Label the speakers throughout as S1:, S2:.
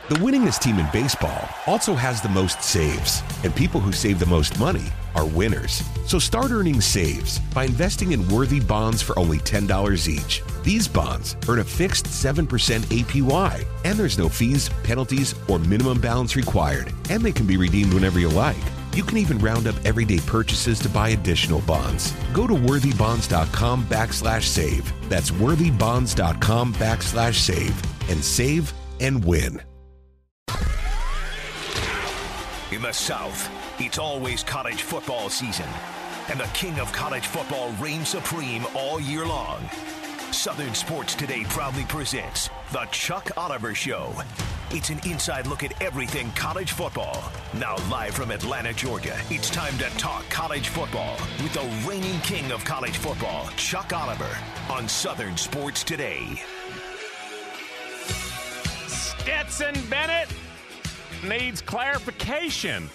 S1: The winningest team in baseball also has the most saves, and people who save the most money are winners. So start earning saves by investing in worthy bonds for only $10 each. These bonds earn a fixed 7% APY, and there's no fees, penalties, or minimum balance required, and they can be redeemed whenever you like. You can even round up everyday purchases to buy additional bonds. Go to worthybonds.com/save. That's worthybonds.com/save and save and win.
S2: In the South, it's always college football season, and the king of college football reigns supreme all year long. Southern Sports Today proudly presents The Chuck Oliver Show. It's an inside look at everything college football. Now live from Atlanta, Georgia, it's time to talk college football with the reigning king of college football, Chuck Oliver, on Southern Sports Today.
S3: Stetson Bennett needs clarification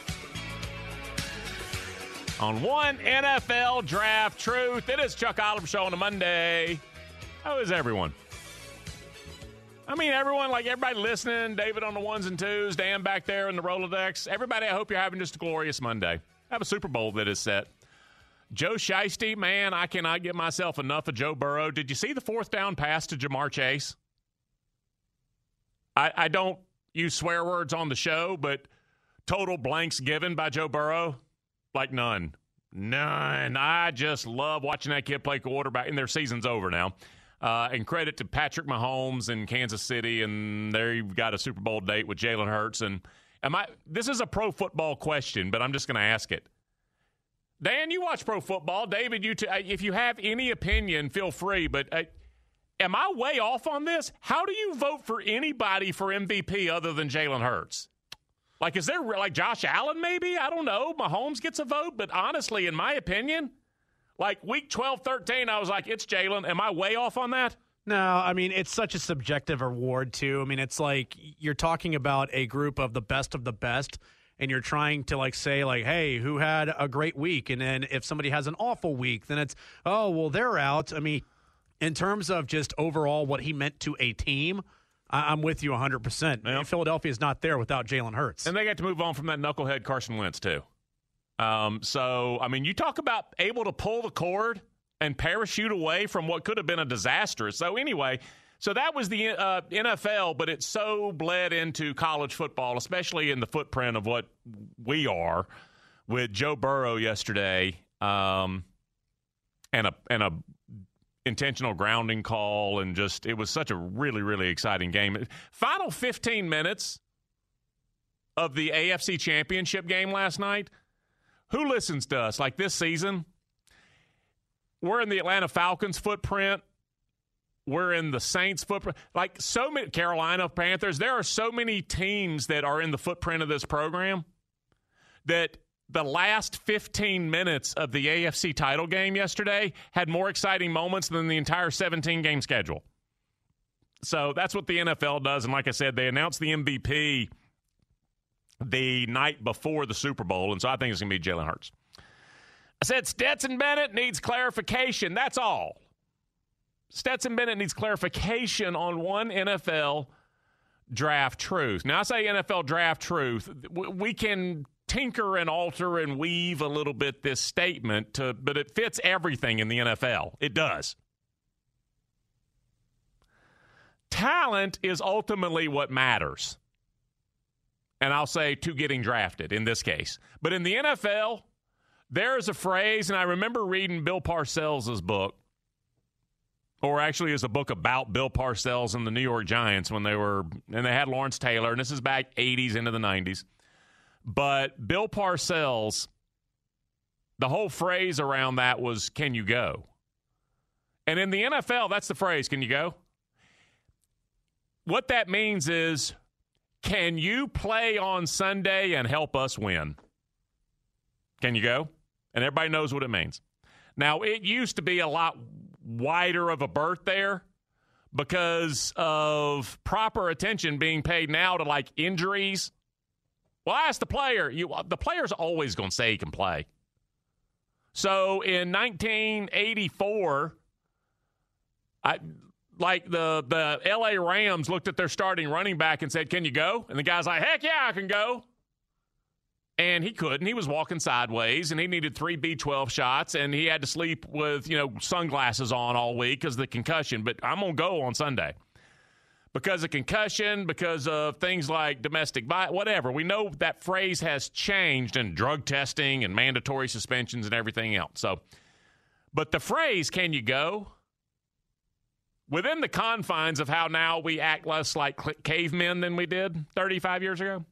S3: on one NFL draft truth. It is Chuck Oliver Show on a Monday. How is everyone? I mean, everyone, like everybody listening, David on the ones and twos, Dan back there in the Rolodex. Everybody, I hope you're having just a glorious Monday. I have a Super Bowl that is set. Joe Shiesty, man, I cannot get myself enough of Joe Burrow. Did you see the fourth down pass to Jamar Chase? I don't use swear words on the show, but total blanks given by Joe Burrow, like none. None. I just love watching that kid play quarterback, and their season's over now. And credit to Patrick Mahomes in Kansas City, and there you've got a Super Bowl date with Jalen Hurts. And this is a pro football question, but I'm just going to ask it. Dan, you watch pro football. David, you too. If you have any opinion, feel free. But am I way off on this? How do you vote for anybody for MVP other than Jalen Hurts? Like, is there like Josh Allen maybe? I don't know. Mahomes gets a vote, but honestly, in my opinion, like week 12, 13, I was like, it's Jalen. Am I way off on that?
S4: No, I mean, it's such a subjective award, too. I mean, it's like you're talking about a group of the best, and you're trying to, like, say, like, hey, who had a great week? And then if somebody has an awful week, then it's, oh, well, they're out. I mean, in terms of just overall what he meant to a team, I'm with you 100%. Yep. Philadelphia is not there without Jalen Hurts.
S3: And they got to move on from that knucklehead Carson Wentz, too. So, I mean, you talk about able to pull the cord and parachute away from what could have been a disaster. So, anyway, so that was the NFL, but it so bled into college football, especially in the footprint of what we are with Joe Burrow yesterday and a intentional grounding call, and just it was such a really, really exciting game. Final 15 minutes of the AFC Championship game last night. Who listens to us? Like this season, we're in the Atlanta Falcons footprint. We're in the Saints footprint. Like so many Carolina Panthers, there are so many teams that are in the footprint of this program that the last 15 minutes of the AFC title game yesterday had more exciting moments than the entire 17-game schedule. So that's what the NFL does. And like I said, they announced the MVP the night before the Super Bowl, and so I think it's going to be Jalen Hurts. I said Stetson Bennett needs clarification. That's all. Stetson Bennett needs clarification on one NFL draft truth. Now, I say NFL draft truth. We can tinker and alter and weave a little bit this statement, but it fits everything in the NFL. It does. Talent is ultimately what matters. And I'll say to getting drafted in this case. But in the NFL, there is a phrase, and I remember reading Bill Parcells' book, or actually it's a book about Bill Parcells and the New York Giants and they had Lawrence Taylor, and this is back 80s into the 90s. But Bill Parcells, the whole phrase around that was, can you go? And in the NFL, that's the phrase, can you go? What that means is, can you play on Sunday and help us win? Can you go? And everybody knows what it means. Now, it used to be a lot wider of a berth there because of proper attention being paid now to, like, injuries. Well, I asked the player. The player's always going to say he can play. So in 1984, like the L.A. Rams looked at their starting running back and said, "Can you go?" And the guy's like, "Heck yeah, I can go." And he couldn't. He was walking sideways, and he needed 3 B12 shots, and he had to sleep with, sunglasses on all week because of the concussion. But I'm going to go on Sunday. Because of concussion, because of things like domestic violence, whatever. We know that phrase has changed in drug testing and mandatory suspensions and everything else. But the phrase, "Can you go?" within the confines of how now we act less like cavemen than we did 35 years ago,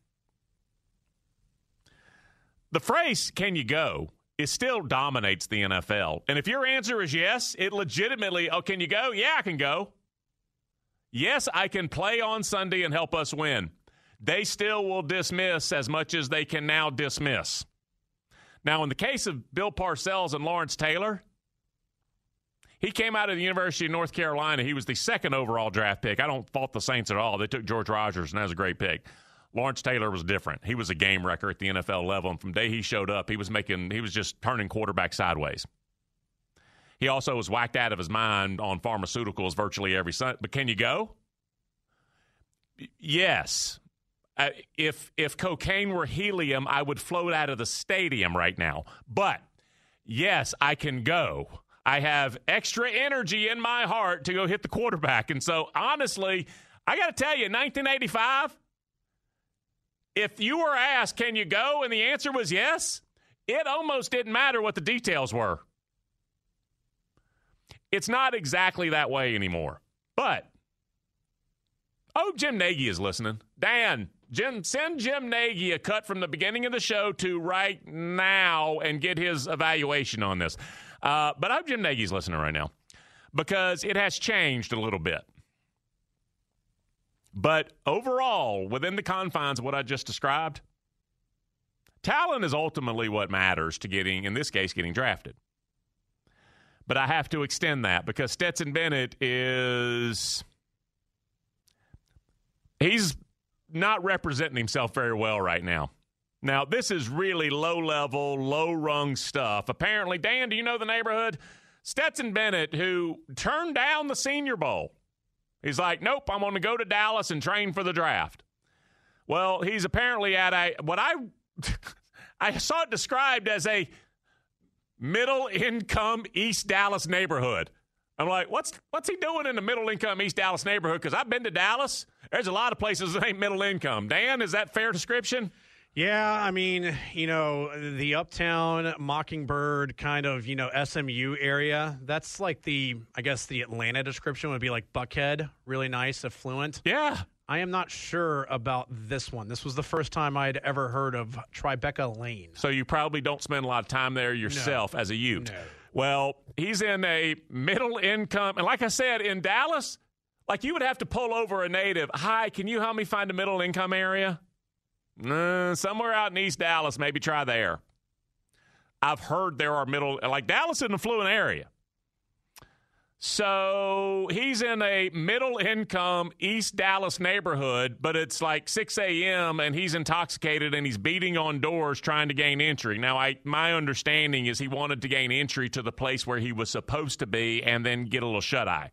S3: the phrase, "Can you go?" it still dominates the NFL. And if your answer is yes, it legitimately, "Oh, can you go?" "Yeah, I can go." "Yes, I can play on Sunday and help us win." They still will dismiss as much as they can now dismiss. Now, in the case of Bill Parcells and Lawrence Taylor, he came out of the University of North Carolina. He was the 2nd overall draft pick. I don't fault the Saints at all. They took George Rogers, and that was a great pick. Lawrence Taylor was different. He was a game wrecker at the NFL level, and from the day he showed up, he was just turning quarterback sideways. He also was whacked out of his mind on pharmaceuticals virtually every Sunday. But can you go? Yes. If cocaine were helium, I would float out of the stadium right now. But, yes, I can go. I have extra energy in my heart to go hit the quarterback. And so, honestly, I got to tell you, in 1985, if you were asked, "Can you go?" and the answer was yes, it almost didn't matter what the details were. It's not exactly that way anymore. But I hope Jim Nagy is listening. Dan, send Jim Nagy a cut from the beginning of the show to right now and get his evaluation on this. But I hope Jim Nagy's listening right now because it has changed a little bit. But overall, within the confines of what I just described, talent is ultimately what matters to getting, in this case, getting drafted. But I have to extend that because Stetson Bennett he's not representing himself very well right now. Now, this is really low-level, low-rung stuff. Apparently, Dan, do you know the neighborhood? Stetson Bennett, who turned down the Senior Bowl. He's like, "Nope, I'm going to go to Dallas and train for the draft." Well, he's apparently at I saw it described as a middle-income East Dallas neighborhood. I'm like, what's he doing in the middle-income East Dallas neighborhood? Because I've been to Dallas. There's a lot of places that ain't middle income. Dan, is that fair description?
S4: Yeah, I mean, the Uptown, Mockingbird kind of, SMU area, that's like the Atlanta description would be like Buckhead, really nice, affluent.
S3: Yeah.
S4: I am not sure about this one. This was the first time I'd ever heard of Tribeca Lane.
S3: So you probably don't spend a lot of time there yourself as a youth.
S4: No.
S3: Well, he's in a middle income. And like I said, in Dallas, like you would have to pull over a native. "Hi, can you help me find a middle income area?" Somewhere out in East Dallas, maybe try there. I've heard there are Dallas is an affluent area. So he's in a middle-income East Dallas neighborhood, but it's like 6 a.m., and he's intoxicated, and he's beating on doors trying to gain entry. Now, my understanding is he wanted to gain entry to the place where he was supposed to be and then get a little shut-eye.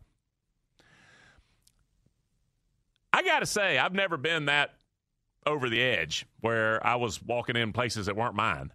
S3: I got to say, I've never been that over the edge where I was walking in places that weren't mine.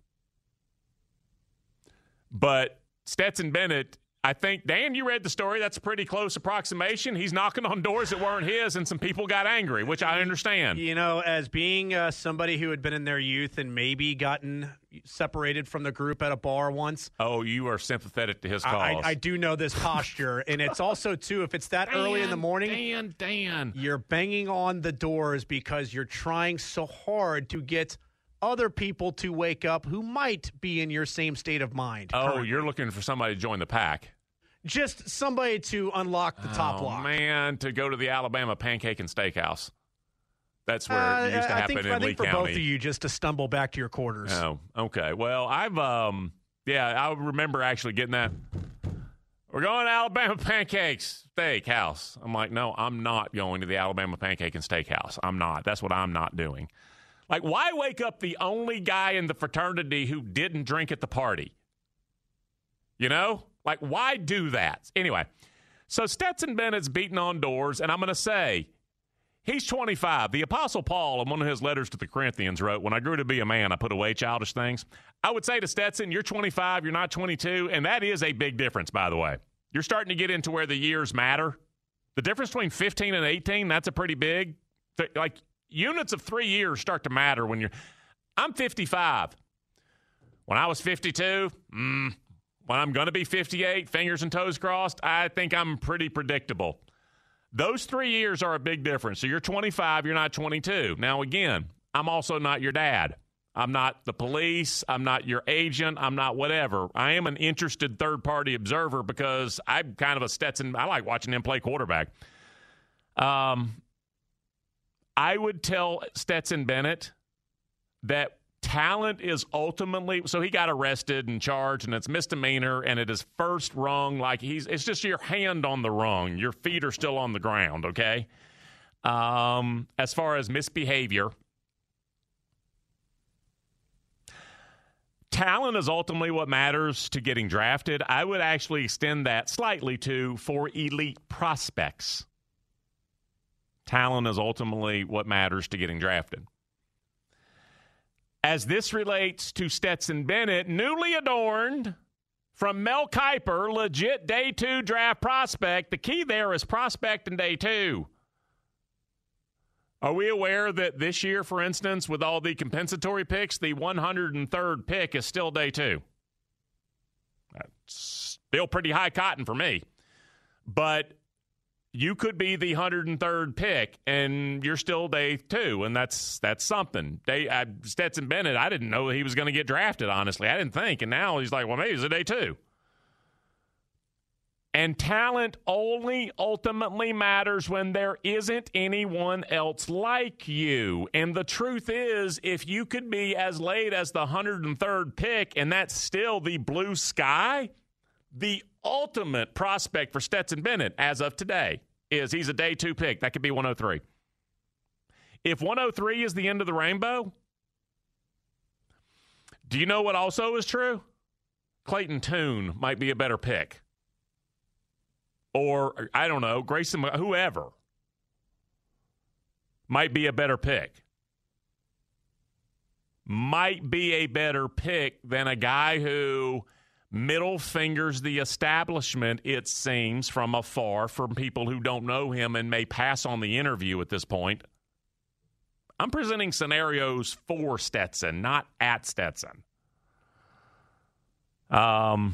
S3: But Stetson Bennett, I think, Dan, you read the story. That's a pretty close approximation. He's knocking on doors that weren't his, and some people got angry, which I understand.
S4: As being somebody who had been in their youth and maybe gotten separated from the group at a bar once.
S3: Oh, you are sympathetic to his cause.
S4: I do know this posture. And it's also, too, if it's that early in the morning,
S3: Dan.
S4: You're banging on the doors because you're trying so hard to get other people to wake up who might be in your same state of mind.
S3: Oh,
S4: currently.
S3: You're looking for somebody to join the pack.
S4: Just somebody to unlock the top lock.
S3: Oh, man, to go to the Alabama Pancake and Steakhouse. That's where it used to happen in Lee County.
S4: I think for both of you, just to stumble back to your quarters.
S3: Oh, okay. Well, I remember actually getting that. "We're going to Alabama Pancakes Steakhouse." I'm like, no, I'm not going to the Alabama Pancake and Steakhouse. I'm not. That's what I'm not doing. Like, why wake up the only guy in the fraternity who didn't drink at the party? Like, why do that? Anyway, So Stetson Bennett's beating on doors, and I'm going to say he's 25. The Apostle Paul, in one of his letters to the Corinthians, wrote, when I grew to be a man, I put away childish things. I would say to Stetson, you're 25, you're not 22, and that is a big difference, by the way. You're starting to get into where the years matter. The difference between 15 and 18, that's a pretty big. Like, units of 3 years start to matter when you're. I'm 55. When I was 52, when I'm going to be 58, fingers and toes crossed, I think I'm pretty predictable. Those 3 years are a big difference. So you're 25, you're not 22. Now, again, I'm also not your dad. I'm not the police. I'm not your agent. I'm not whatever. I am an interested third-party observer because I'm kind of a Stetson. I like watching him play quarterback. I would tell Stetson Bennett that talent is ultimately – so he got arrested and charged, and it's misdemeanor, and it is first rung. Like it's just your hand on the rung. Your feet are still on the ground, okay? As far as misbehavior – talent is ultimately what matters to getting drafted. I would actually extend that slightly to for elite prospects. Talent is ultimately what matters to getting drafted. As this relates to Stetson Bennett, newly adorned from Mel Kiper, legit day 2 draft prospect. The key there is prospect in day 2. Are we aware that this year, for instance, with all the compensatory picks, the 103rd pick is still day 2? That's still pretty high cotton for me. But you could be the 103rd pick, and you're still day 2, and that's something. Stetson Bennett, I didn't know he was going to get drafted, honestly. I didn't think, and now he's like, well, maybe it's a day 2. And talent only ultimately matters when there isn't anyone else like you. And the truth is, if you could be as late as the 103rd pick and that's still the blue sky, the ultimate prospect for Stetson Bennett as of today is he's a day 2 pick. That could be 103. If 103 is the end of the rainbow, do you know what also is true? Clayton Tune might be a better pick. Or, I don't know, Grayson, whoever might be a better pick. Might be a better pick than a guy who middle fingers the establishment, it seems, from afar, from people who don't know him and may pass on the interview at this point. I'm presenting scenarios for Stetson, not at Stetson. For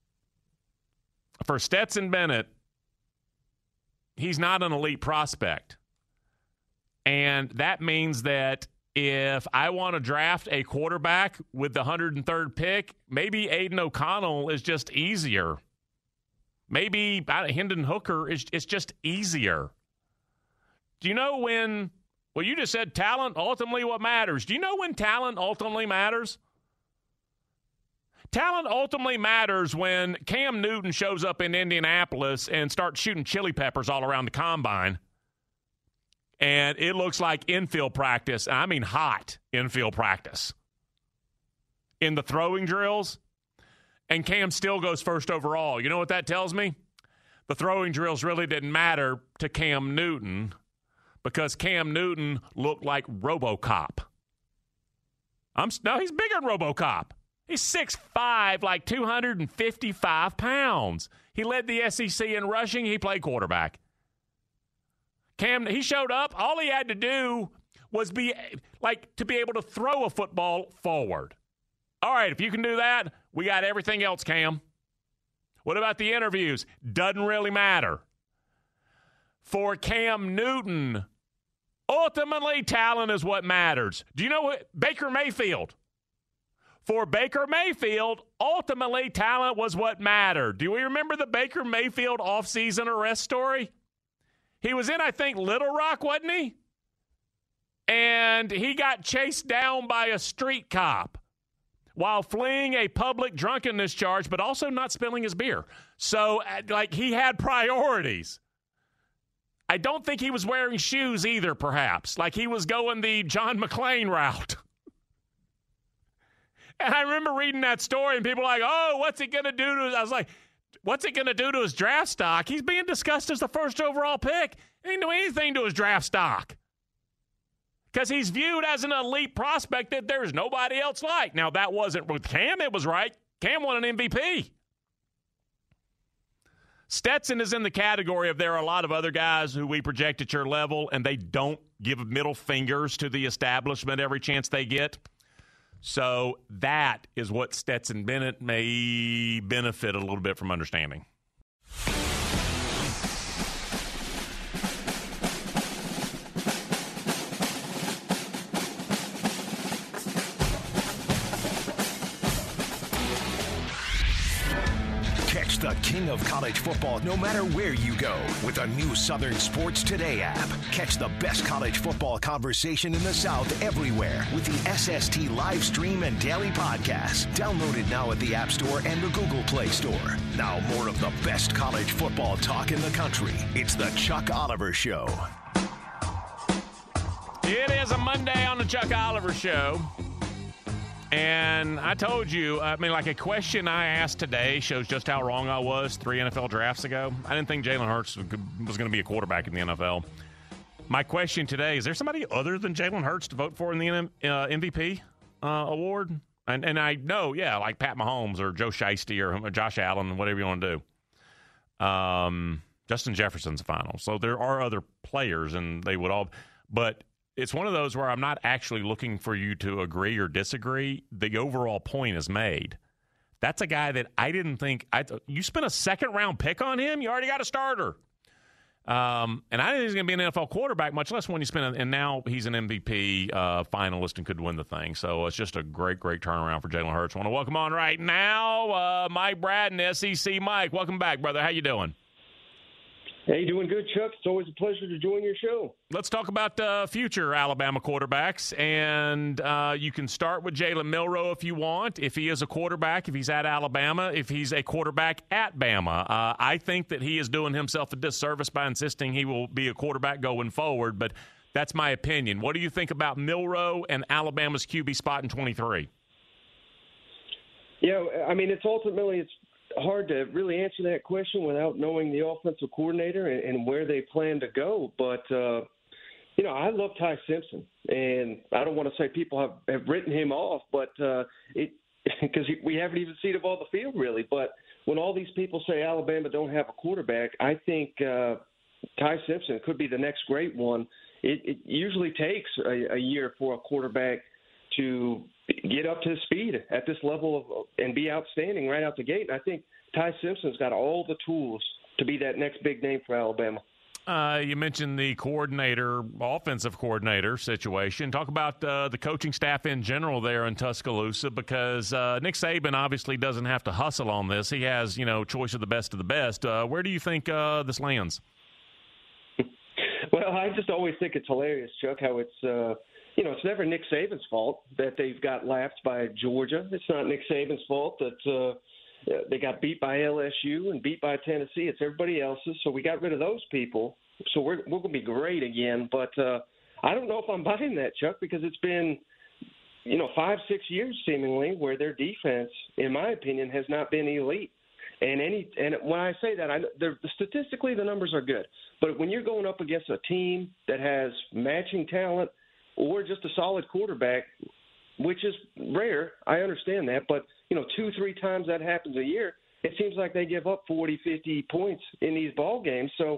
S3: Stetson Bennett, he's not an elite prospect. And that means that if I want to draft a quarterback with the 103rd pick, maybe Aiden O'Connell is just easier. Maybe Hendon Hooker is just easier. Do you know when, well, you just said talent ultimately what matters. Do you know when talent ultimately matters? Talent ultimately matters when Cam Newton shows up in Indianapolis and starts shooting chili peppers all around the combine. And it looks like infield practice. I mean hot infield practice. In the throwing drills. And Cam still goes first overall. You know what that tells me? The throwing drills really didn't matter to Cam Newton because Cam Newton looked like RoboCop. No, he's bigger than RoboCop. He's 6'5", like 255 pounds. He led the SEC in rushing. He played quarterback. Cam, he showed up. All he had to do was to be able to throw a football forward. All right, if you can do that, we got everything else, Cam. What about the interviews? Doesn't really matter. For Cam Newton, ultimately, talent is what matters. Do you know what? Baker Mayfield. For Baker Mayfield, ultimately, talent was what mattered. Do we remember the Baker Mayfield offseason arrest story? He was in, I think, Little Rock, wasn't he? And he got chased down by a street cop while fleeing a public drunkenness charge, but also not spilling his beer. So, he had priorities. I don't think he was wearing shoes either, perhaps. He was going the John McClane route. And I remember reading that story, and people were like, oh, what's he going to do to us? I was like, What's it going to do to his draft stock? He's being discussed as the first overall pick. It ain't doing anything to his draft stock because he's viewed as an elite prospect that there's nobody else like. Now, that wasn't with Cam. It was right. Cam won an MVP. Stetson is in the category of there are a lot of other guys who we project at your level, and they don't give middle fingers to the establishment every chance they get. So that is what Stetson Bennett may benefit a little bit from understanding.
S2: Catch the king of college football no matter where you go with the new Southern Sports Today app. Catch the best college football conversation in the South everywhere with the SST live stream and daily podcast. Download it now at the App Store and the Google Play Store. Now more of the best college football talk in the country. It's the Chuck Oliver Show.
S3: It is a Monday on the Chuck Oliver Show. And I told you, I mean, like a question I asked today shows just how wrong I was 3 NFL drafts ago. I didn't think Jalen Hurts was going to be a quarterback in the NFL. My question today, is there somebody other than Jalen Hurts to vote for in the MVP award? And I know, yeah, like Pat Mahomes or Joe Shiesty or Josh Allen, whatever you want to do. Justin Jefferson's final. So there are other players, and they would all – but – it's one of those where I'm not actually looking for you to agree or disagree. The overall point is made. That's a guy that I didn't think – you spent a second-round pick on him? You already got a starter. And I didn't think he was going to be an NFL quarterback, much less when you spent – and now he's an MVP finalist and could win the thing. So it's just a great, great turnaround for Jalen Hurts. I want to welcome on right now Mike Braden, SEC Mike. Welcome back, brother. How you doing?
S5: Hey, doing good, Chuck. It's always a pleasure to join your show.
S3: Let's talk about future Alabama quarterbacks, and you can start with Jalen Milroe if you want, if he is a quarterback, if he's at Alabama, if he's a quarterback at Bama. I think that he is doing himself a disservice by insisting he will be a quarterback going forward, but that's my opinion. What do you think about Milroe and Alabama's QB spot in 23?
S5: Yeah, I mean, it's hard to really answer that question without knowing the offensive coordinator and where they plan to go. But, I love Ty Simpson, and I don't want to say people have written him off, but because we haven't even seen him on the field really. But when all these people say Alabama don't have a quarterback, I think Ty Simpson could be the next great one. It usually takes a year for a quarterback to get up to speed at this level and be outstanding right out the gate. And I think Ty Simpson's got all the tools to be that next big name for Alabama.
S3: You mentioned the offensive coordinator situation. Talk about the coaching staff in general there in Tuscaloosa, because Nick Saban obviously doesn't have to hustle on this. He has, choice of the best. Where do you think this lands?
S5: Well, I just always think it's hilarious, Chuck, how it's it's never Nick Saban's fault that they've got lapped by Georgia. It's not Nick Saban's fault that they got beat by LSU and beat by Tennessee. It's everybody else's. So we got rid of those people. So we're going to be great again. But I don't know if I'm buying that, Chuck, because it's been, 5-6 years seemingly where their defense, in my opinion, has not been elite. And when I say that, statistically the numbers are good. But when you're going up against a team that has matching talent or just a solid quarterback, which is rare, I understand that. But, 2-3 times that happens a year, it seems like they give up 40, 50 points in these ball games. So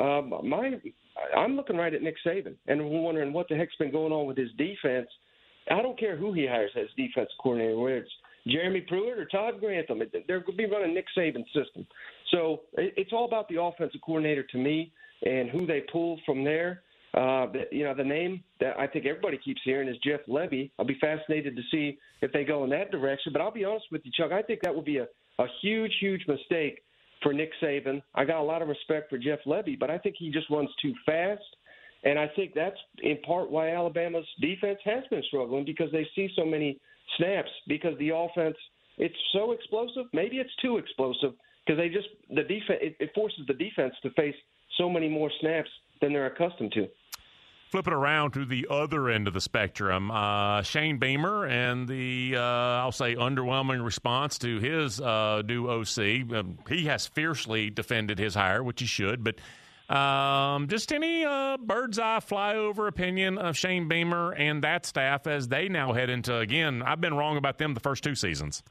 S5: I'm looking right at Nick Saban and wondering what the heck's been going on with his defense. I don't care who he hires as defense coordinator, whether it's Jeremy Pruitt or Todd Grantham. They're going to be running Nick Saban's system. So it's all about the offensive coordinator to me and who they pull from there. The name that I think everybody keeps hearing is Jeff Lebby. I'll be fascinated to see if they go in that direction. But I'll be honest with you, Chuck, I think that would be a huge, huge mistake for Nick Saban. I got a lot of respect for Jeff Lebby, but I think he just runs too fast. And I think that's in part why Alabama's defense has been struggling, because they see so many snaps, because the offense, it's so explosive. Maybe it's too explosive because it forces the defense to face so many more snaps than they're accustomed to.
S3: Flip it around to the other end of the spectrum. Shane Beamer and the, I'll say, underwhelming response to his new OC. He has fiercely defended his hire, which he should, but just any bird's eye flyover opinion of Shane Beamer and that staff as they now head into, again, I've been wrong about them the first 2 seasons.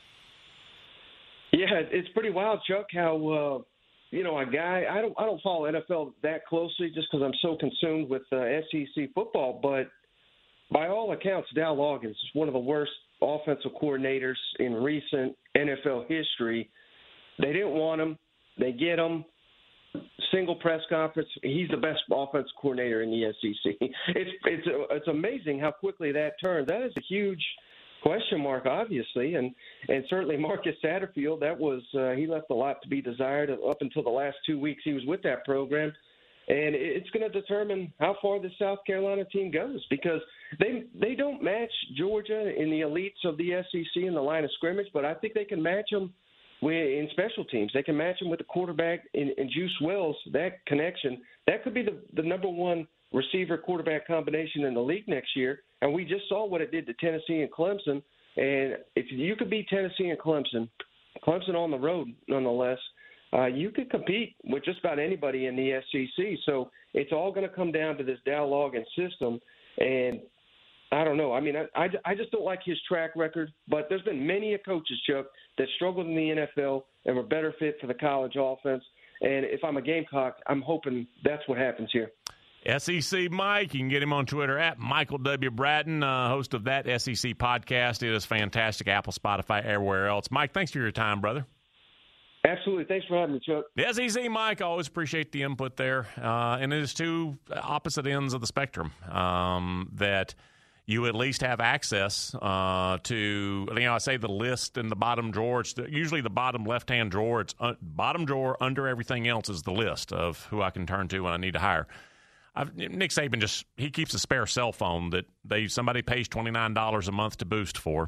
S5: Yeah, it's pretty wild, Chuck, how a guy, I don't follow NFL that closely just because I'm so consumed with SEC football, but by all accounts, Dow Loggins is one of the worst offensive coordinators in recent NFL history. They didn't want him. They get him. Single press conference. He's the best offensive coordinator in the SEC. It's amazing how quickly that turned. That is a huge question mark, obviously, and certainly Marcus Satterfield. That was he left a lot to be desired up until the last 2 weeks he was with that program, and it's going to determine how far the South Carolina team goes because they don't match Georgia in the elites of the SEC in the line of scrimmage, but I think they can match them in special teams. They can match them with the quarterback in Juice Wells. That connection that could be the number one receiver quarterback combination in the league next year. And we just saw what it did to Tennessee and Clemson. And if you could beat Tennessee and Clemson on the road nonetheless, you could compete with just about anybody in the SEC. So it's all going to come down to this Dow Loggins system. And I don't know. I mean, I just don't like his track record. But there's been many coaches, Chuck, that struggled in the NFL and were better fit for the college offense. And if I'm a Gamecock, I'm hoping that's what happens here.
S3: SEC Mike, you can get him on Twitter at Michael W. Bratton, host of that SEC podcast. It is fantastic. Apple, Spotify, everywhere else. Mike, thanks for your time, brother.
S5: Absolutely. Thanks for having me, Chuck.
S3: The SEC Mike, I always appreciate the input there. And it is 2 opposite ends of the spectrum that you at least have access to, I say the list in the bottom drawer. It's usually the bottom left-hand drawer. It's bottom drawer under everything else is the list of who I can turn to when I need to hire. Nick Saban he keeps a spare cell phone that somebody pays $29 a month to boost for,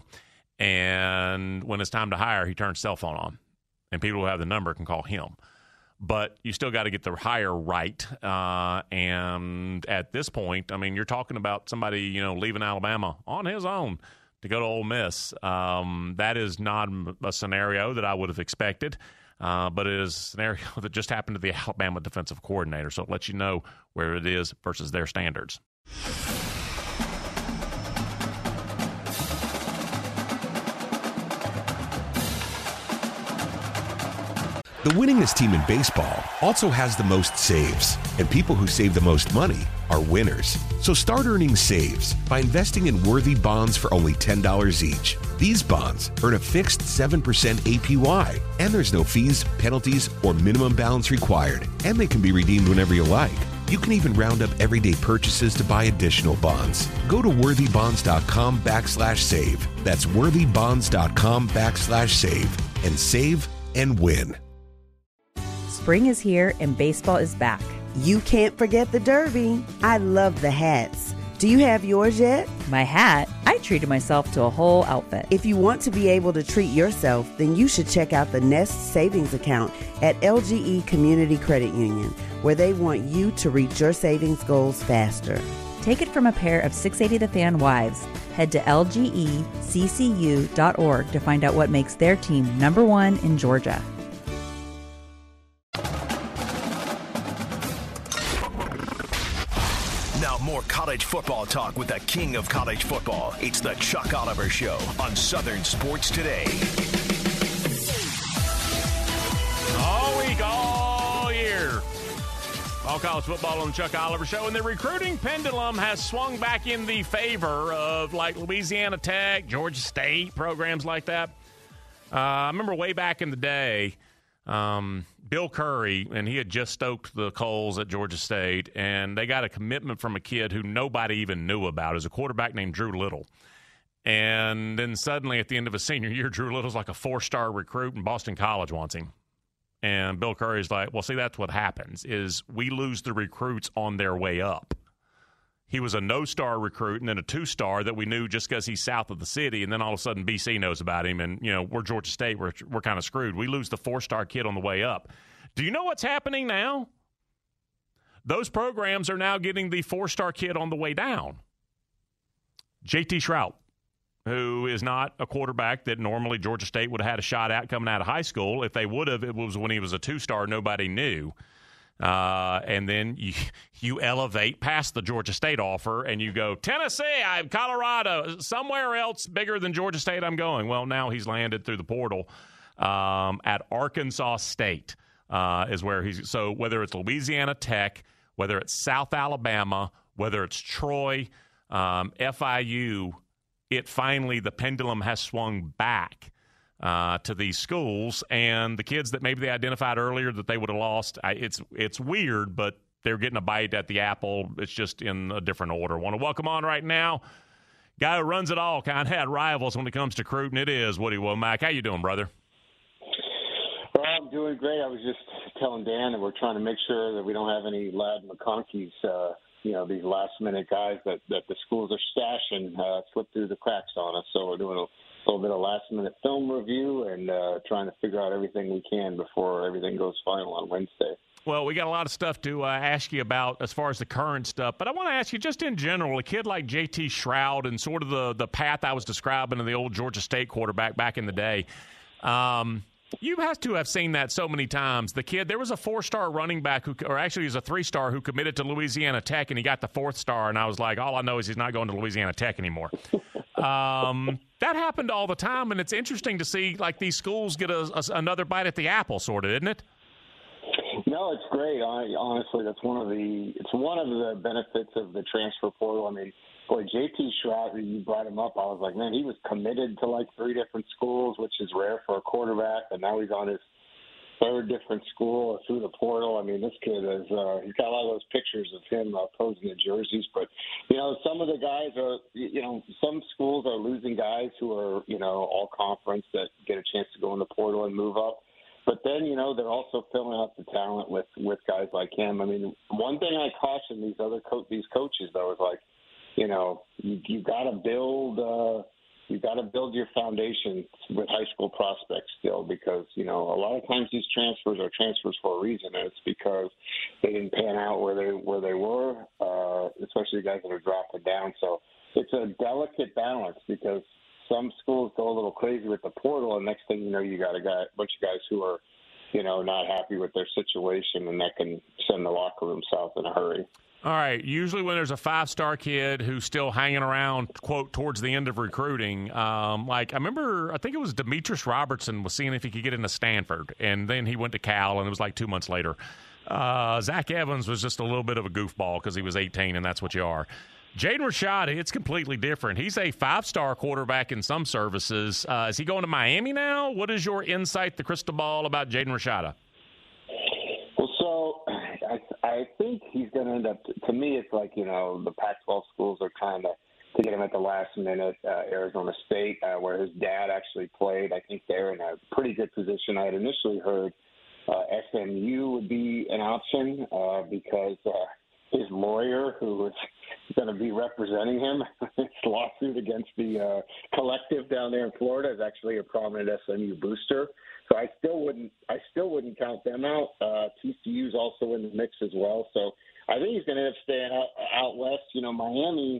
S3: and when it's time to hire, he turns cell phone on, and people who have the number can call him. But you still got to get the hire right, and at this point, I mean, you're talking about somebody leaving Alabama on his own to go to Ole Miss. That is not a scenario that I would have expected. But it is a scenario that just happened to the Alabama defensive coordinator, so it lets you know where it is versus their standards.
S1: The winningest team in baseball also has the most saves, and people who save the most money are winners. So start earning saves by investing in worthy bonds for only $10 each. These bonds earn a fixed 7% APY, and there's no fees, penalties, or minimum balance required, and they can be redeemed whenever you like. You can even round up everyday purchases to buy additional bonds. Go to worthybonds.com/save. That's worthybonds.com/save and save and win.
S6: Spring is here and baseball is back.
S7: You can't forget the Derby. I love the hats. Do you have yours yet?
S6: My hat? I treated myself to a whole outfit.
S7: If you want to be able to treat yourself, then you should check out the Nest Savings Account at LGE Community Credit Union, where they want you to reach your savings goals faster.
S6: Take it from a pair of 680 The Fan wives. Head to lgeccu.org to find out what makes their team #1 in Georgia.
S2: Now more college football talk with the king of college football. It's the Chuck Oliver Show on Southern Sports Today.
S3: All week, all year. All college football on the Chuck Oliver Show. And the recruiting pendulum has swung back in the favor of like Louisiana Tech, Georgia State, programs like that. I remember way back in the day, Bill Curry, and he had just stoked the coals at Georgia State, and they got a commitment from a kid who nobody even knew about. It was a quarterback named Drew Little. And then suddenly at the end of his senior year, Drew Little's like a 4-star recruit, and Boston College wants him. And Bill Curry's like, well, see, that's what happens, is we lose the recruits on their way up. He was a no-star recruit and then a 2-star that we knew just because he's south of the city, and then all of a sudden BC knows about him, and, we're Georgia State. We're kind of screwed. We lose the 4-star kid on the way up. Do you know what's happening now? those programs are now getting the 4-star kid on the way down. JT Shrout, who is not a quarterback that normally Georgia State would have had a shot at coming out of high school. If they would have, it was when he was a 2-star, nobody knew. And then you elevate past the Georgia State offer and you go, Tennessee, Colorado, somewhere else bigger than Georgia State I'm going. Well, now he's landed through the portal at Arkansas State is where he's – so whether it's Louisiana Tech, whether it's South Alabama, whether it's Troy, FIU, the pendulum has swung back to these schools, and the kids that maybe they identified earlier that they would have lost, it's weird, but they're getting a bite at the apple. It's just in a different order. Want to welcome on right now, guy who runs it all, kind of had rivals when it comes to recruiting. It is Woody Womack. How you doing, brother?
S8: Well, I'm doing great. I was just telling Dan that we're trying to make sure that we don't have any Ladd McConkeys, these last-minute guys that the schools are stashing slip through the cracks on us. So we're doing a little bit of last-minute film review and trying to figure out everything we can before everything goes final on Wednesday.
S3: Well, we got a lot of stuff to ask you about as far as the current stuff, but I want to ask you just in general, a kid like JT Shrout and sort of the path I was describing of the old Georgia State quarterback back in the day. You have to have seen that so many times. The kid, there was a 4-star running back or actually he's a 3-star who committed to Louisiana Tech, and he got the 4th star, and I was like, all I know is he's not going to Louisiana Tech anymore. That happened all the time, and it's interesting to see like these schools get another bite at the apple, sort of, isn't it?
S8: No, it's great. Honestly, that's one of the benefits of the transfer portal. I mean, boy, JT Shrout, you brought him up. I was like, man, he was committed to like 3 different schools, which is rare for a quarterback, and now he's on his 3rd different school through the portal. I mean, this kid is he's got a lot of those pictures of him posing the jerseys. But, some of the guys are, some schools are losing guys who are, all conference that get a chance to go in the portal and move up. But then, they're also filling up the talent with guys like him. I mean, one thing I caution these coaches, though, is like, you got to build your foundation with high school prospects still, because a lot of times these transfers are transfers for a reason, and it's because they didn't pan out where they were, especially the guys that are dropping down. So it's a delicate balance, because some schools go a little crazy with the portal, and next thing you know, you got a bunch of guys who are not happy with their situation, and that can send the locker room south in a hurry.
S3: All right. Usually when there's a 5-star kid who's still hanging around, quote, towards the end of recruiting, I think it was Demetrius Robertson was seeing if he could get into Stanford, and then he went to Cal, and it was like 2 months later. Zach Evans was just a little bit of a goofball because he was 18, and that's what you are. Jaden Rashada, it's completely different. He's a 5-star quarterback in some services. Is he going to Miami now? What is your insight, the crystal ball, about Jaden Rashada?
S8: Well, so I think he's going to end up – to me, it's like, the Pac-12 schools are trying to get him at the last minute. Arizona State, where his dad actually played, I think they're in a pretty good position. I had initially heard SMU would be an option because his lawyer, who is going to be representing him, his lawsuit against the collective down there in Florida, is actually a prominent SMU booster. So I still wouldn't count them out. TCU's also in the mix as well. So I think he's going to end up staying out west. Miami,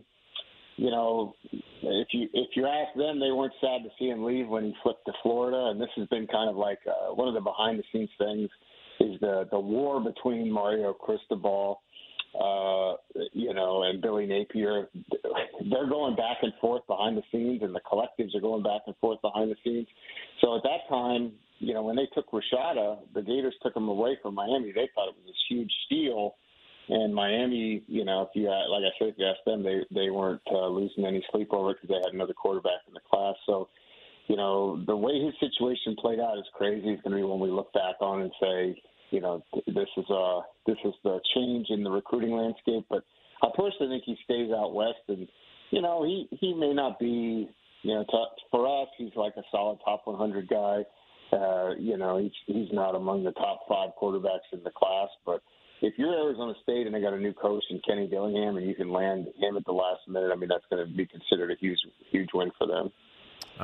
S8: if you ask them, they weren't sad to see him leave when he flipped to Florida. And this has been kind of like one of the behind-the-scenes things is the war between Mario Cristobal and Billy Napier. They're going back and forth behind the scenes, and the collectives are going back and forth behind the scenes. So at that time, when they took Rashada, the Gators took him away from Miami. They thought it was this huge steal. And Miami, if you asked them, they weren't losing any sleep over it because they had another quarterback in the class. So, the way his situation played out is crazy. It's going to be one we look back on and say, this is the change in the recruiting landscape. But I personally think he stays out west, and he may not be. For us, he's like a solid top 100 guy. He's not among the top 5 quarterbacks in the class. But if you're Arizona State and they got a new coach in Kenny Dillingham, and you can land him at the last minute, I mean, that's going to be considered a huge win for them.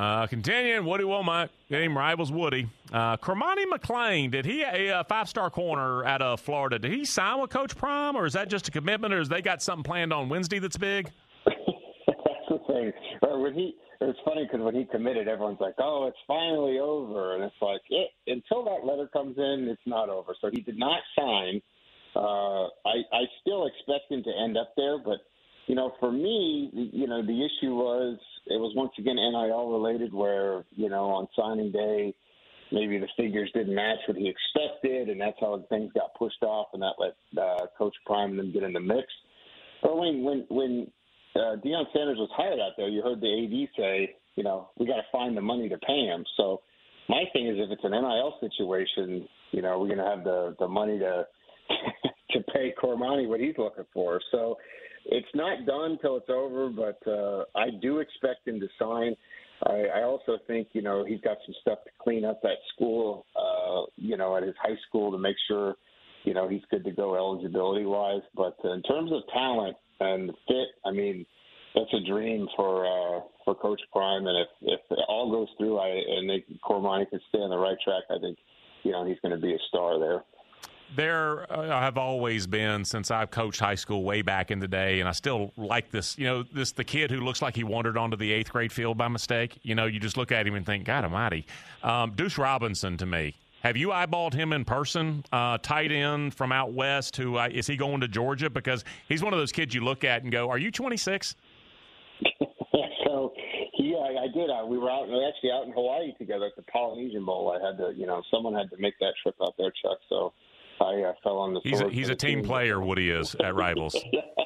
S3: Continuing, Woody Womack, game rivals Woody. Cormani McClain, did he a five-star corner out of Florida? Did he sign with Coach Prime, or is that just a commitment, or has they got something planned on Wednesday that's big?
S8: That's the thing. It's funny because when he committed, everyone's like, "Oh, it's finally over," and it's like, until that letter comes in, it's not over. So he did not sign. I still expect him to end up there, but for me, the issue was it was once again NIL related, where on signing day, maybe the figures didn't match what he expected, and that's how things got pushed off, and that let Coach Prime and them get in the mix. But when Deion Sanders was hired out there, you heard the AD say, we got to find the money to pay him. So my thing is, if it's an NIL situation, we're going to have the money to pay Cormani what he's looking for. So it's not done till it's over, but I do expect him to sign. I also think, he's got some stuff to clean up at school, at his high school to make sure, he's good to go eligibility-wise. But in terms of talent and fit, I mean, that's a dream for Coach Prime. And if it all goes through and Cormani can stay on the right track, I think, he's going to be a star there.
S3: There have always been, since I've coached high school way back in the day, and I still like this, the kid who looks like he wandered onto the 8th grade field by mistake. You just look at him and think, God almighty. Deuce Robinson to me. Have you eyeballed him in person? Tight end from out west, is he going to Georgia? Because he's one of those kids you look at and go, are you 26?
S8: So, I did. We were actually out in Hawaii together at the Polynesian Bowl. I had to, someone had to make that trip out there, Chuck. So I fell on the sword.
S3: He's a team player, Woody is, at Rivals.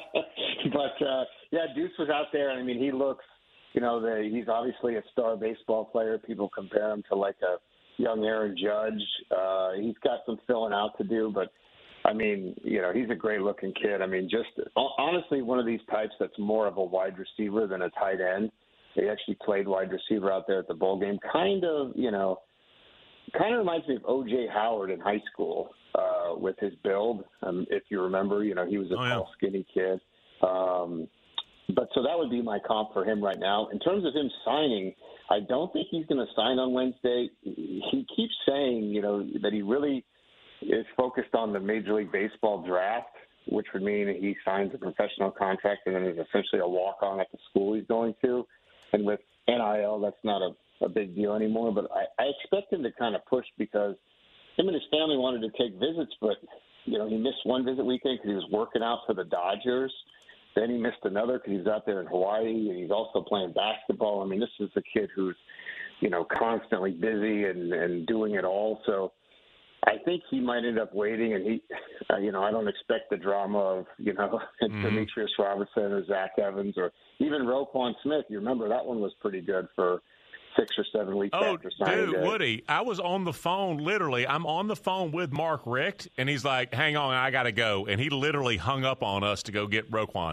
S8: But, Deuce was out there. I mean, he looks, he's obviously a star baseball player. People compare him to like a young Aaron Judge. He's got some filling out to do, but I mean, he's a great-looking kid. I mean, just honestly, one of these types that's more of a wide receiver than a tight end. He actually played wide receiver out there at the bowl game. Kind of reminds me of O.J. Howard in high school with his build. If you remember, he was a tall, skinny kid. But so that would be my comp for him right now. In terms of him signing, I don't think he's going to sign on Wednesday. He keeps saying, that he really is focused on the Major League Baseball draft, which would mean he signs a professional contract and then is essentially a walk-on at the school he's going to. And with NIL, that's not a big deal anymore. But I expect him to kind of push because him and his family wanted to take visits, but, he missed one visit weekend because he was working out for the Dodgers. Then he missed another because he's out there in Hawaii, and he's also playing basketball. I mean, this is a kid who's, constantly busy and doing it all. So I think he might end up waiting, and he, I don't expect the drama of, Demetrius Robertson or Zach Evans or even Roquan Smith. You remember that one was pretty good for 6 or 7 weeks after signing day.
S3: Woody, I was on the phone, literally. I'm on the phone with Mark Richt, and he's like, hang on, I got to go. And he literally hung up on us to go get Roquan.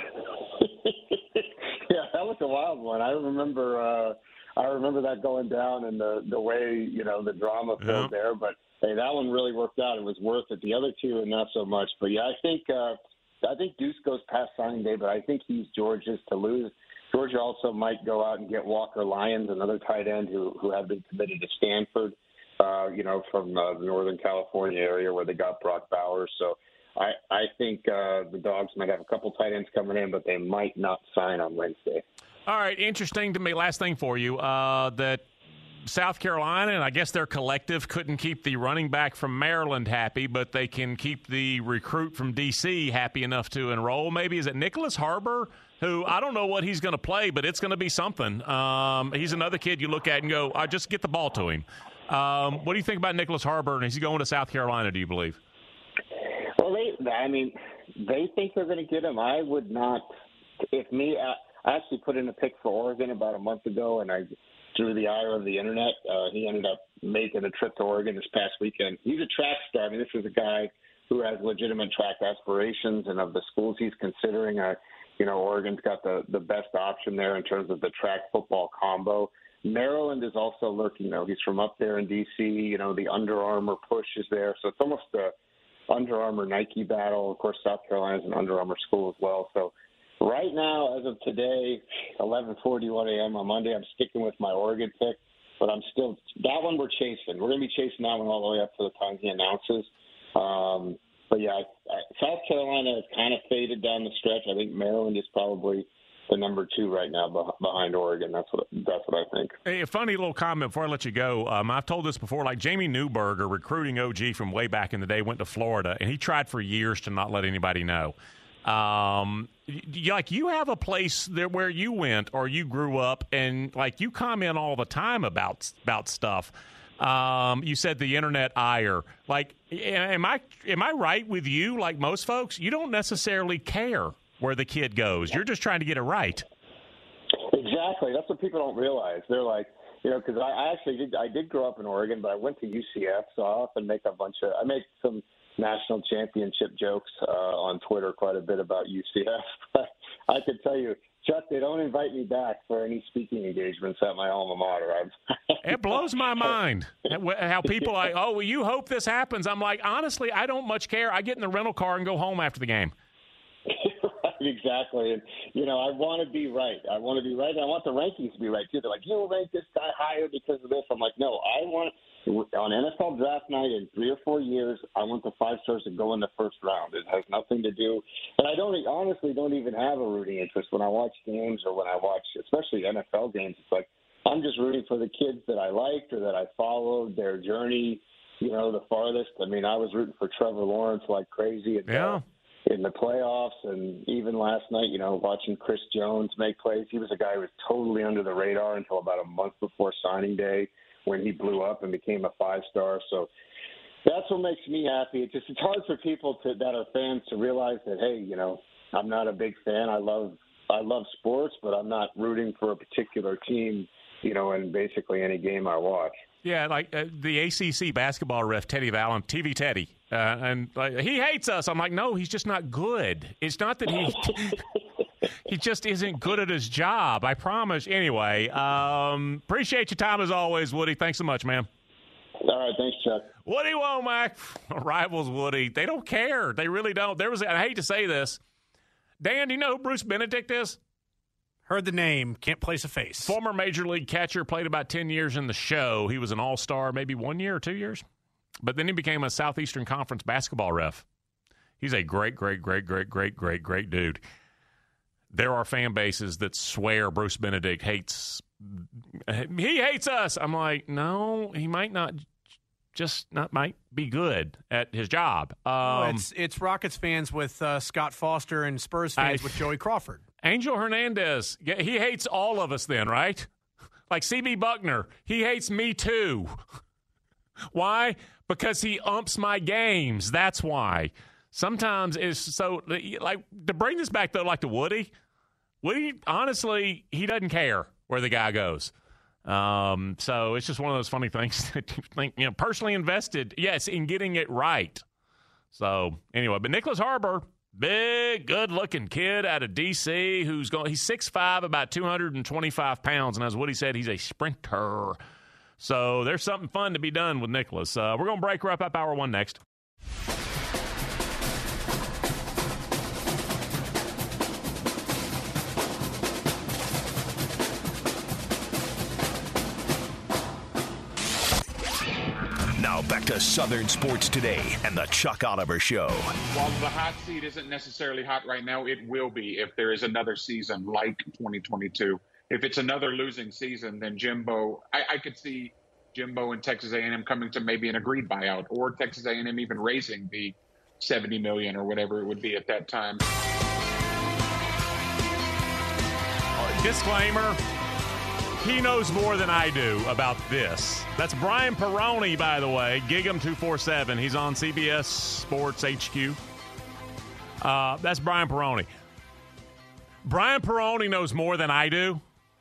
S8: Yeah, that was a wild one. I remember that going down and the way, the drama filled there. But, hey, that one really worked out. It was worth it. The other two, not so much. But, yeah, I think Deuce goes past signing day, but I think he's Georgia's to lose. Georgia also might go out and get Walker Lyons, another tight end who have been committed to Stanford, from the Northern California area where they got Brock Bowers. So I think the Dogs might have a couple tight ends coming in, but they might not sign on Wednesday.
S3: All right, interesting to me. Last thing for you, that South Carolina, and I guess their collective couldn't keep the running back from Maryland happy, but they can keep the recruit from D.C. happy enough to enroll. Maybe is it Nicholas Harbor, who I don't know what he's going to play, but it's going to be something. He's another kid you look at and go, just get the ball to him. What do you think about Nicholas Harbor, and is he going to South Carolina, do you believe?
S8: Well, they think they're going to get him. I would not. I actually put in a pick for Oregon about a month ago, and I drew the ire of the internet. He ended up making a trip to Oregon this past weekend. He's a track star. I mean, this is a guy who has legitimate track aspirations, and of the schools he's considering, Oregon's got the best option there in terms of the track football combo. Maryland is also lurking, though. He's from up there in D.C. The Under Armour push is there. So it's almost a Under Armour Nike battle. Of course, South Carolina's an Under Armour school as well. So Right now, as of today, 11:41 a.m. on Monday, I'm sticking with my Oregon pick, but I'm still – that one we're chasing. We're going to be chasing that one all the way up to the time he announces. But, yeah, South Carolina has kind of faded down the stretch. I think Maryland is probably the number 2 right now behind Oregon. That's what I think.
S3: Hey, a funny little comment before I let you go. I've told this before. Like Jamie Newberger, recruiting OG from way back in the day, went to Florida, and he tried for years to not let anybody know. Like you have a place there where you went or you grew up, and like you comment all the time about stuff. You said the internet ire. Like, am I right with you? Like most folks, you don't necessarily care where the kid goes. You're just trying to get it right.
S8: Exactly. That's what people don't realize. They're like, because I did grow up in Oregon, but I went to UCF, so I often make I make some national championship jokes on Twitter quite a bit about UCF. But I could tell you, Chuck, they don't invite me back for any speaking engagements at my alma mater.
S3: It blows my mind how people are, well, you hope this happens. I'm like, honestly, I don't much care. I get in the rental car and go home after the game.
S8: Exactly. And, I want to be right. And I want the rankings to be right, too. They're like, you'll rank this guy higher because of this. I'm like, no, I want – on NFL draft night in 3 or 4 years, I want the 5 stars to go in the first round. It has nothing to do – and I honestly don't even have a rooting interest when I watch games or when I watch – especially NFL games. It's like I'm just rooting for the kids that I liked or that I followed, their journey, the farthest. I mean, I was rooting for Trevor Lawrence like crazy in the playoffs, and even last night, watching Chris Jones make plays. He was a guy who was totally under the radar until about a month before signing day when he blew up and became a 5-star. So that's what makes me happy. It's hard for people that are fans to realize that, hey, I'm not a big fan. I love sports, but I'm not rooting for a particular team, in basically any game I watch.
S3: Yeah, like the ACC basketball ref, Teddy Valen, TV Teddy, and he hates us. I'm like, no, he's just not good. It's not that he just isn't good at his job, I promise. Anyway, appreciate your time as always, Woody. Thanks so much, man.
S8: All right, thanks, Chuck.
S3: Woody Womack, rivals Woody. They don't care. They really don't. I hate to say this. Dan, do you know who Bruce Benedict is?
S4: Heard the name, can't place a face.
S3: Former Major League catcher, played about 10 years in the show. He was an all-star maybe 1 year or 2 years. But then he became a Southeastern Conference basketball ref. He's a great dude. There are fan bases that swear Bruce Benedict hates us. I'm like, no, he might be good at his job.
S4: It's Rockets fans with Scott Foster and Spurs fans with Joey Crawford.
S3: Angel Hernandez, he hates all of us then, right? Like C.B. Buckner, he hates me too. Why? Because he umps my games. That's why. Sometimes it's so, like, to bring this back, though, like to Woody, honestly, he doesn't care where the guy goes. So it's just one of those funny things that you think, personally invested, yes, in getting it right. So anyway, but Nicholas Harbor, big, good-looking kid out of D.C. he's 6'5", about 225 pounds, and as Woody said, he's a sprinter. So there's something fun to be done with Nicholas. We're going to break. Wrap up Hour 1 next.
S2: Now back to Southern Sports Today and the Chuck Oliver Show.
S9: While the hot seat isn't necessarily hot right now, it will be if there is another season like 2022. If it's another losing season, then Jimbo, I could see Jimbo and Texas A&M coming to maybe an agreed buyout, or Texas A&M even raising the $70 million or whatever it would be at that time.
S3: Disclaimer. He knows more than I do about this. That's Brian Perroni, by the way. Gig'em 247. He's on CBS Sports HQ. That's Brian Perroni. Brian Perroni knows more than I do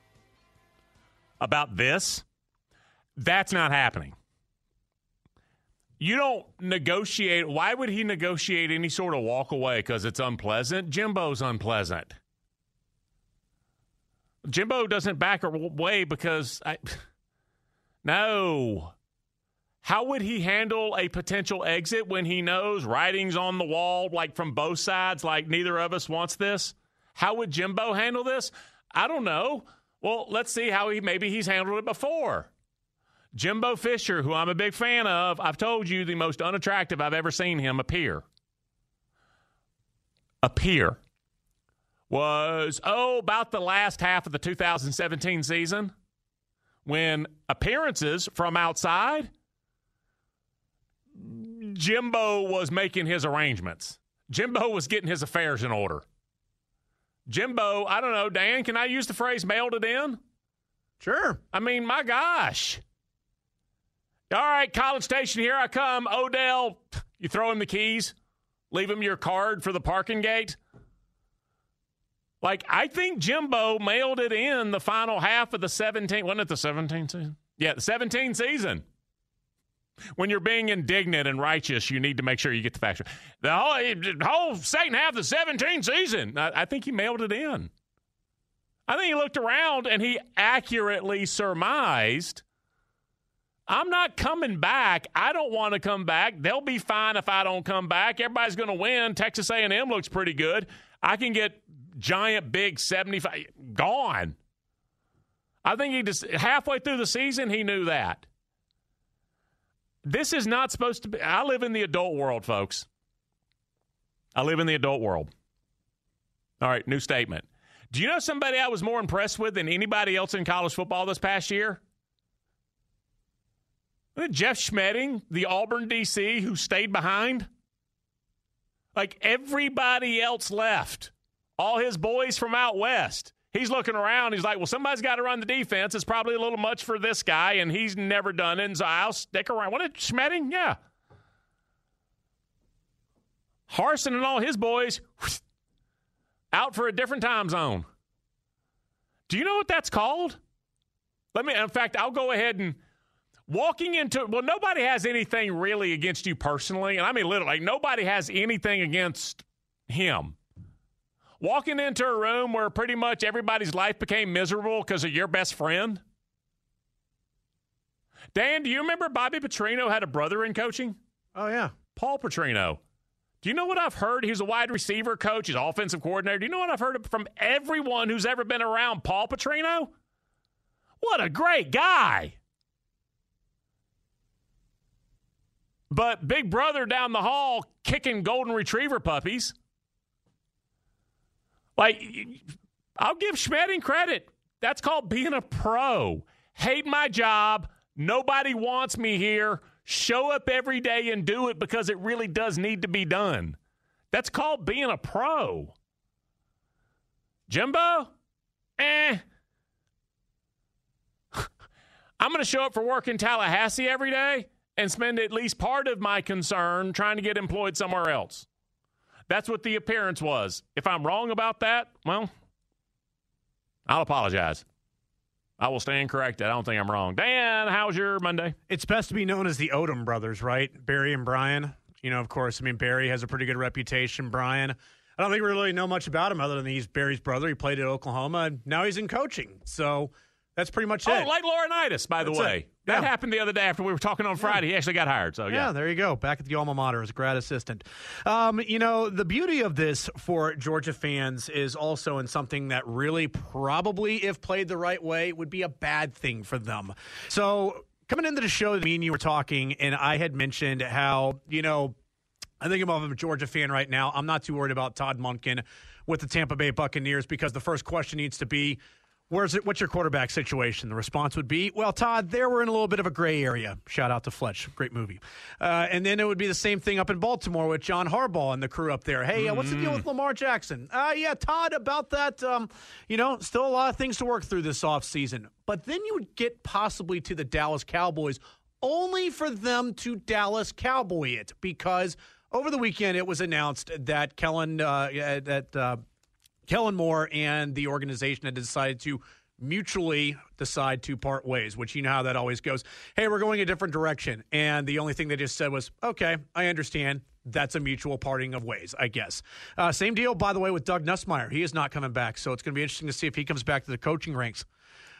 S3: about this. That's not happening. You don't negotiate. Why would he negotiate any sort of walk away? Because it's unpleasant? Jimbo's unpleasant. Jimbo doesn't back away because no. How would he handle a potential exit when he knows writing's on the wall, like from both sides, like neither of us wants this? How would Jimbo handle this? I don't know. Well, let's see how maybe he's handled it before. Jimbo Fisher, who I'm a big fan of, I've told you the most unattractive I've ever seen him appear. Was, about the last half of the 2017 season when appearances from outside, Jimbo was making his arrangements. Jimbo was getting his affairs in order. Jimbo, I don't know, Dan, can I use the phrase mailed it in?
S4: Sure.
S3: I mean, my gosh. All right, College Station, here I come. Odell, you throw him the keys, leave him your card for the parking gate. Like, I think Jimbo mailed it in the final half of the 17, wasn't it the 17 season? Yeah, the 17 season. When you're being indignant and righteous, you need to make sure you get the facts right. The whole second half of the 17 season, I think he mailed it in. I think he looked around and he accurately surmised, I'm not coming back. I don't want to come back. They'll be fine if I don't come back. Everybody's going to win. Texas A&M looks pretty good. I can get giant, big 75. Gone. I think he just halfway through the season, he knew that. This is not supposed to be. I live in the adult world, folks. I live in the adult world. All right, new statement. Do you know somebody I was more impressed with than anybody else in college football this past year? Jeff Schmedding, the Auburn DC, who stayed behind. Like, everybody else left. All his boys from out west. He's looking around. He's like, well, somebody's got to run the defense. It's probably a little much for this guy, and he's never done it, and so I'll stick around. What did Schmedding? Yeah. Harsin and all his boys out for a different time zone. Do you know what that's called? In fact, I'll go ahead and walking into, well, nobody has anything really against you personally, and I mean literally, like, nobody has anything against him. Walking into a room where pretty much everybody's life became miserable because of your best friend. Dan, do you remember Bobby Petrino had a brother in coaching?
S4: Oh, yeah.
S3: Paul Petrino. Do you know what I've heard? He's a wide receiver coach. He's offensive coordinator. Do you know what I've heard from everyone who's ever been around Paul Petrino? What a great guy. But big brother down the hall kicking golden retriever puppies. Like, I'll give Schmedding credit. That's called being a pro. Hate my job. Nobody wants me here. Show up every day and do it because it really does need to be done. That's called being a pro. Jimbo? I'm going to show up for work in Tallahassee every day and spend at least part of my concern trying to get employed somewhere else. That's what the appearance was. If I'm wrong about that, well, I'll apologize. I will stand corrected. I don't think I'm wrong. Dan, how's your Monday?
S4: It's best to be known as the Odom brothers, right? Barry and Brian. You know, of course, I mean, Barry has a pretty good reputation. Brian, I don't think we really know much about him other than he's Barry's brother. He played at Oklahoma, and now he's in coaching. So that's pretty much it.
S3: Oh, like Laurinaitis, by the way. That happened the other day after we were talking on Friday. He actually got hired. So yeah,
S4: there you go. Back at the alma mater as a grad assistant. You know, the beauty of this for Georgia fans is also in something that really probably, if played the right way, would be a bad thing for them. So coming into the show, me and you were talking, and I had mentioned how, you know, I think I'm a Georgia fan right now. I'm not too worried about Todd Monken with the Tampa Bay Buccaneers because the first question needs to be, what's your quarterback situation? The response would be, well, Todd, there we're in a little bit of a gray area. Shout out to Fletch. Great movie. And then it would be the same thing up in Baltimore with John Harbaugh and the crew up there. Hey, what's the deal with Lamar Jackson? Yeah, Todd, about that, you know, still a lot of things to work through this offseason. But then you would get possibly to the Dallas Cowboys only for them to Dallas Cowboy it because over the weekend it was announced that Kellen Moore and the organization had decided to mutually decide to part ways, which you know how that always goes. Hey, we're going a different direction. And the only thing they just said was, okay, I understand. That's a mutual parting of ways, I guess. Same deal, by the way, with Doug Nussmeier. He is not coming back, so it's going to be interesting to see if he comes back to the coaching ranks.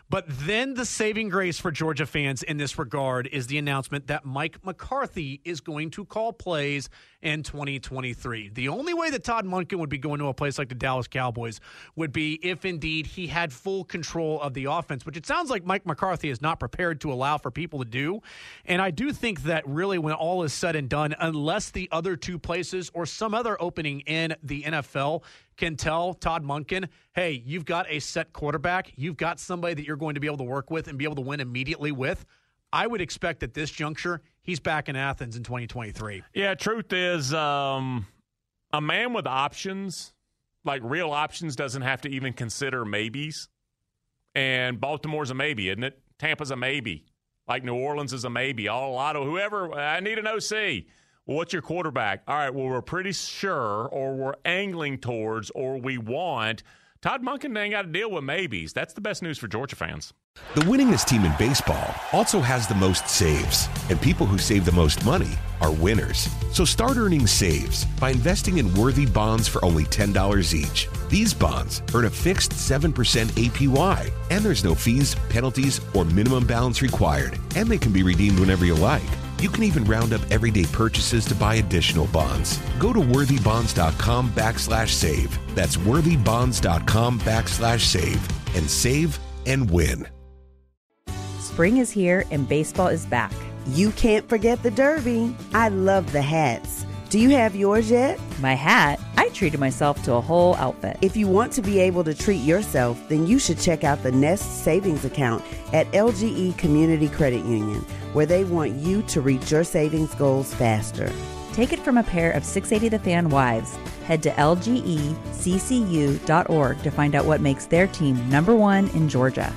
S4: But then the saving grace for Georgia fans in this regard is the announcement that Mike McCarthy is going to call plays in 2023. The only way that Todd Monken would be going to a place like the Dallas Cowboys would be if indeed he had full control of the offense, which it sounds like Mike McCarthy is not prepared to allow for people to do. And I do think that really when all is said and done, unless the other two places or some other opening in the NFL can tell Todd Monken, hey, you've got a set quarterback, you've got somebody that you're going to be able to work with and be able to win immediately with, I would expect at this juncture he's back in Athens in 2023.
S3: Yeah, truth is, a man with options, like real options, doesn't have to even consider maybes. And Baltimore's a maybe, isn't it? Tampa's a maybe. Like New Orleans is a maybe. A lot of whoever, I need an OC. Well, what's your quarterback? All right, well, we're pretty sure, or we're angling towards, or we want. Todd Monken ain't got to deal with maybes. That's the best news for Georgia fans.
S1: The winningest team in baseball also has the most saves, and people who save the most money are winners. So start earning saves by investing in worthy bonds for only $10 each. These bonds earn a fixed 7% APY, and there's no fees, penalties, or minimum balance required, and they can be redeemed whenever you like. You can even round up everyday purchases to buy additional bonds. Go to worthybonds.com/save. That's worthybonds.com/save and save and win.
S6: Spring is here and baseball is back.
S7: You can't forget the Derby. I love the hats. Do you have yours yet?
S6: My hat? I treated myself to a whole outfit.
S7: If you want to be able to treat yourself, then you should check out the Nest Savings Account at LGE Community Credit Union, where they want you to reach your savings goals faster.
S6: Take it from a pair of 680 The Fan wives. Head to lgeccu.org to find out what makes their team #1 in Georgia.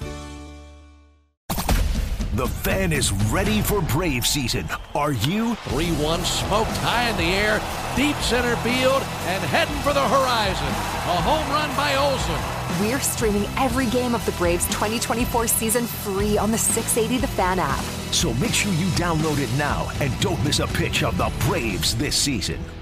S2: The Fan is ready for Brave season. Are you?
S10: 3-1 smoked high in the air, deep center field, and heading for the horizon. A home run by Olsen.
S11: We're streaming every game of the Braves 2024 season free on the 680 The Fan app.
S2: So make sure you download it now and don't miss a pitch of the Braves this season.